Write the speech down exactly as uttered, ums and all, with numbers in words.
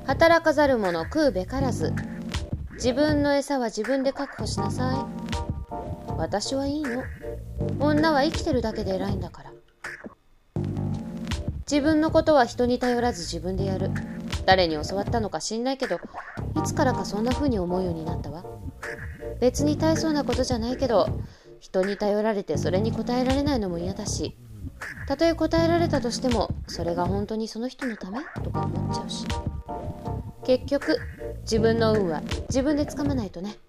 働かざる者食うべからず。自分の餌は自分で確保しなさい。私はいいの。女は生きてるだけで偉いんだから。自分のことは人に頼らず自分でやる。誰に教わったのか知んないけど、いつからかそんな風に思うようになったわ。別に大層なことじゃないけど、人に頼られてそれに応えられないのも嫌だし、たとえ答えられたとしてもそれが本当にその人のためとか思っちゃうし。結局自分の運は自分でつかまないとね。